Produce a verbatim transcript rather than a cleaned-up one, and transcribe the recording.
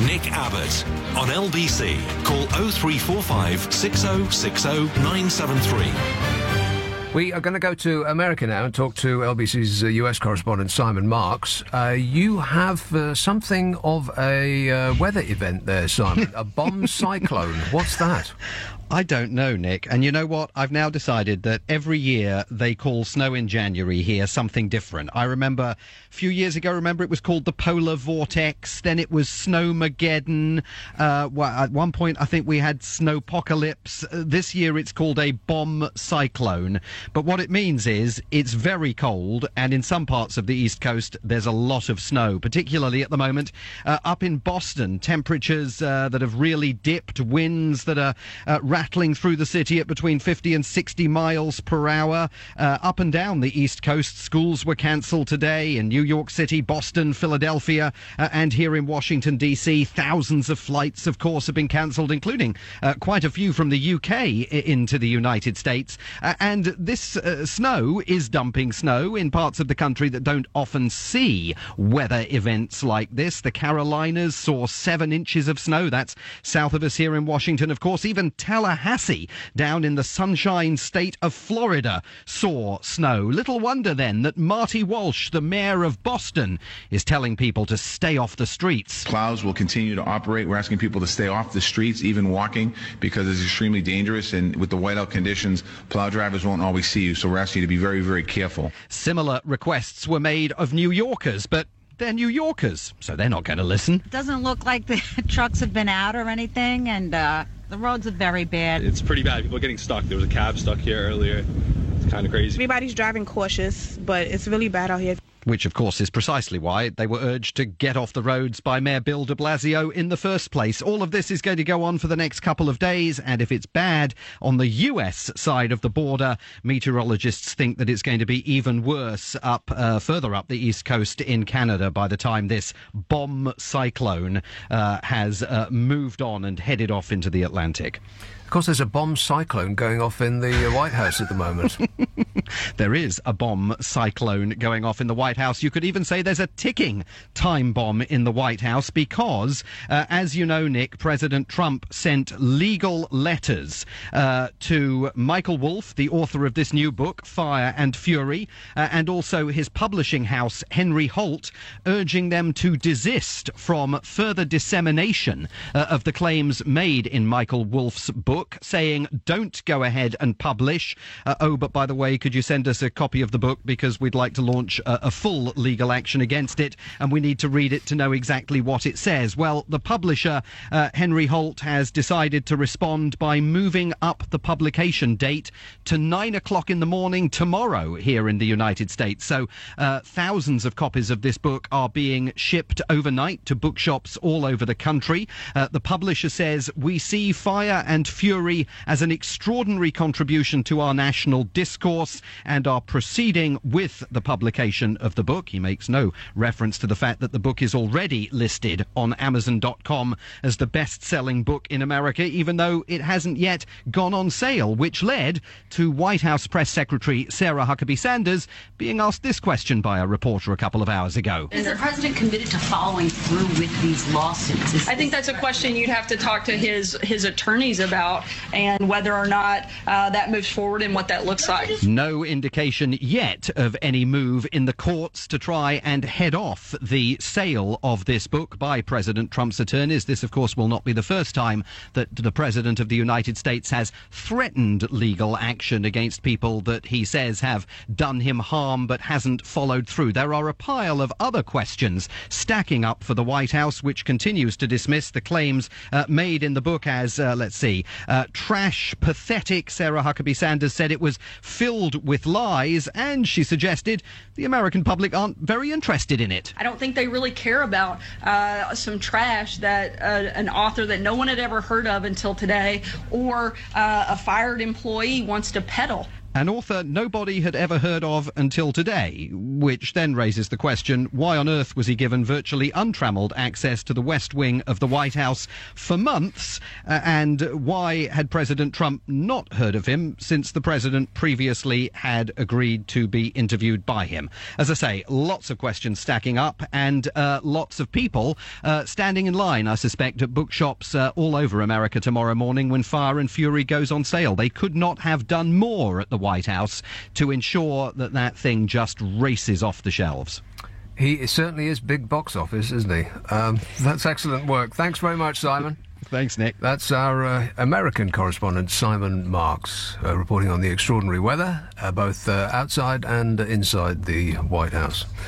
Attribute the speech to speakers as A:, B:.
A: Nick Abbott on L B C. Call oh three four five, six oh six oh, nine seven three.
B: We are going to go to America now and talk to L B C's uh, U S correspondent Simon Marks. Uh, you have uh, something of a uh, weather event there, Simon. A bomb cyclone. What's that?
C: I don't know, Nick. And you know what? I've now decided that every year they call snow in January here something different. I remember a few years ago, remember it was called the Polar Vortex. Then it was Snowmageddon. Uh, well, at one point, I think we had Snowpocalypse. Uh, this year it's called a bomb cyclone. But what it means is it's very cold. And in some parts of the East Coast, there's a lot of snow, particularly at the moment uh, up in Boston. Temperatures uh, that have really dipped, winds that are uh, rattling through the city at between fifty and sixty miles per hour. Uh, up and down the East Coast, schools were cancelled today in New York City, Boston, Philadelphia, uh, and here in Washington, D C. Thousands of flights, of course, have been cancelled, including uh, quite a few from the U K I- into the United States. Uh, and this uh, snow is dumping snow in parts of the country that don't often see weather events like this. The Carolinas saw seven inches of snow. That's south of us here in Washington, of course. Even Tallahassee, down in the Sunshine State of Florida, saw snow. Little wonder then that Marty Walsh, the mayor of Boston, is telling people to stay off the streets.
D: Plows will continue to operate. We're asking people to stay off the streets, even walking, because it's extremely dangerous. And with the whiteout conditions, plow drivers won't always see you. So we're asking you to be very, very careful.
C: Similar requests were made of New Yorkers, but they're New Yorkers, so they're not going to listen.
E: It doesn't look like the trucks have been out or anything, and uh, the roads are very bad.
F: It's pretty bad. People are getting stuck. There was a cab stuck here earlier. It's kind of crazy.
G: Everybody's driving cautious, but it's really bad out here.
C: Which, of course, is precisely why they were urged to get off the roads by Mayor Bill de Blasio in the first place. All of this is going to go on for the next couple of days, and if it's bad on the U S side of the border, meteorologists think that it's going to be even worse up uh, further up the east coast in Canada by the time this bomb cyclone uh, has uh, moved on and headed off into the Atlantic.
B: Of course, there's a bomb cyclone going off in the uh, White House at the moment.
C: There is a bomb cyclone going off in the White House. You could even say there's a ticking time bomb in the White House because, uh, as you know, Nick, President Trump sent legal letters uh, to Michael Wolff, the author of this new book, Fire and Fury, uh, and also his publishing house, Henry Holt, urging them to desist from further dissemination uh, of the claims made in Michael Wolff's book, saying, don't go ahead and publish. Uh, oh, but by the way, could you send us a copy of the book because we'd like to launch a, a full legal action against it and we need to read it to know exactly what it says. Well, the publisher, uh, Henry Holt, has decided to respond by moving up the publication date to nine o'clock in the morning tomorrow here in the United States. So uh, thousands of copies of this book are being shipped overnight to bookshops all over the country. Uh, the publisher says, we see Fire and Fury as an extraordinary contribution to our national discourse and are proceeding with the publication of the book. He makes no reference to the fact that the book is already listed on Amazon dot com as the best-selling book in America, even though it hasn't yet gone on sale, which led to White House Press Secretary Sarah Huckabee Sanders being asked this question by a reporter a couple of hours ago.
H: Is the president committed to following through with these lawsuits? Is,
I: I think that's a question you'd have to talk to his, his attorneys about and whether or not uh, that moves forward and what that looks like.
C: No indication yet of any move in the courts to try and head off the sale of this book by President Trump's attorneys. This, of course, will not be the first time that the President of the United States has threatened legal action against people that he says have done him harm but hasn't followed through. There are a pile of other questions stacking up for the White House, which continues to dismiss the claims uh, made in the book as, uh, let's see, uh, trash, pathetic. Sarah Huckabee Sanders said it was filled with lies, and she suggested the American public aren't very interested in it.
I: I don't think they really care about uh, some trash that uh, an author that no one had ever heard of until today or uh, a fired employee wants to peddle.
C: An author nobody had ever heard of until today, which then raises the question, why on earth was he given virtually untrammeled access to the West Wing of the White House for months? Uh, and why had President Trump not heard of him since the president previously had agreed to be interviewed by him? As I say, lots of questions stacking up and uh, lots of people uh, standing in line, I suspect, at bookshops uh, all over America tomorrow morning when Fire and Fury goes on sale. They could not have done more at the White House to ensure that that thing just races off the shelves.
B: He certainly is big box office, isn't he? Um, that's excellent work. Thanks very much, Simon.
C: Thanks, Nick.
B: That's our uh, American correspondent, Simon Marks, uh, reporting on the extraordinary weather, uh, both uh, outside and inside the White House.